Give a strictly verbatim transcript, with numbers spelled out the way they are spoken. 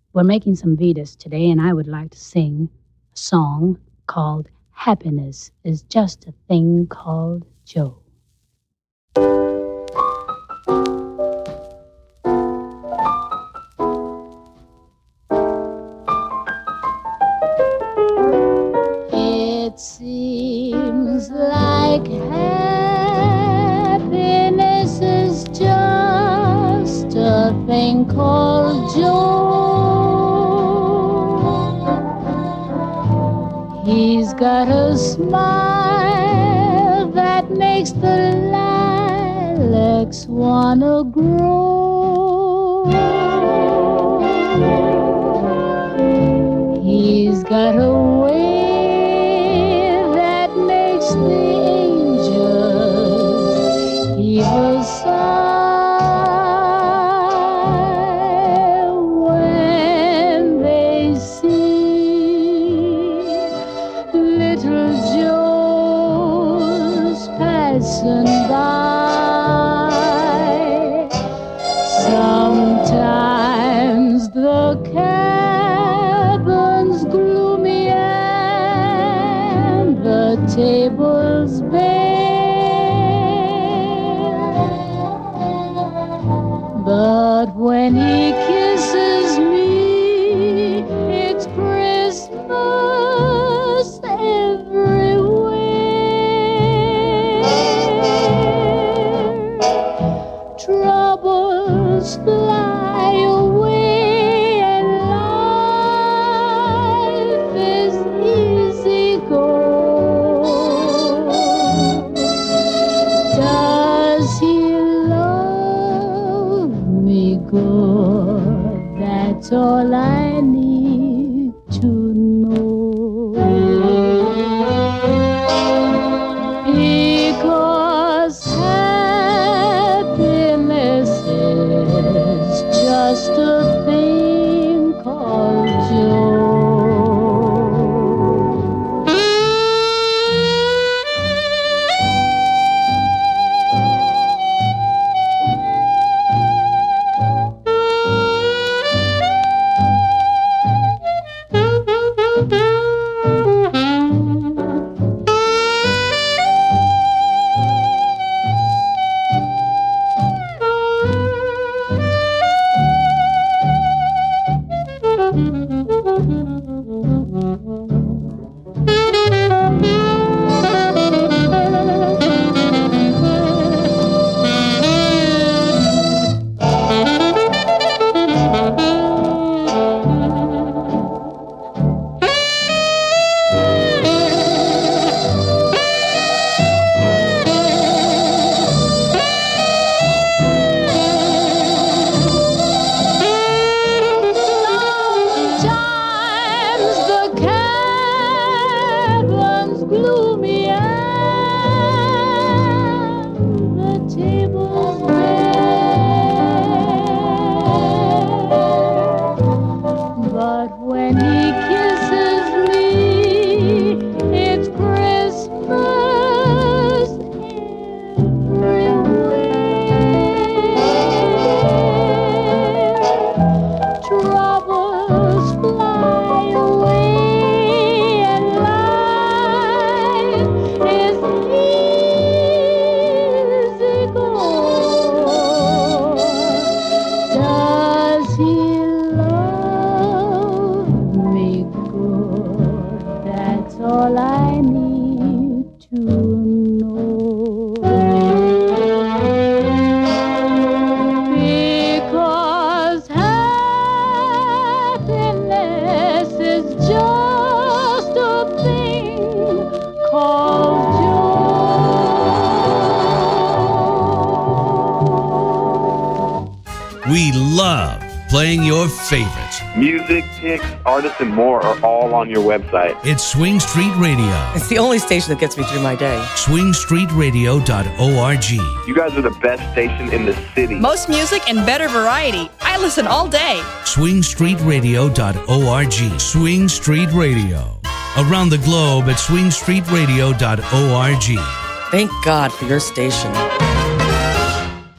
We're making some Vitas today, and I would like to sing a song called Happiness is Just a Thing Called Joe. It seems like happiness is just a thing called Joe. He's got a smile that makes the lilacs wanna grow. He's got a way that makes the angels heave a sigh when they see little Joe's passing by. Sometimes the cabin's gloomy and the table's bare, but when he kisses me, it's Christmas everywhere. Troubles fly away and life is easy go. Does he love me good? That's all I need to know. Because happiness is just a thing called Joe. We love playing your favorites. Music, picks, artists, and more are all on your website. It's Swing Street Radio. It's the only station that gets me through my day. swing street radio dot org. You guys are the best station in the city. Most music and better variety. I listen all day. swing street radio dot org. Swing Street Radio. Around the globe at swing street radio dot org. Thank God for your station.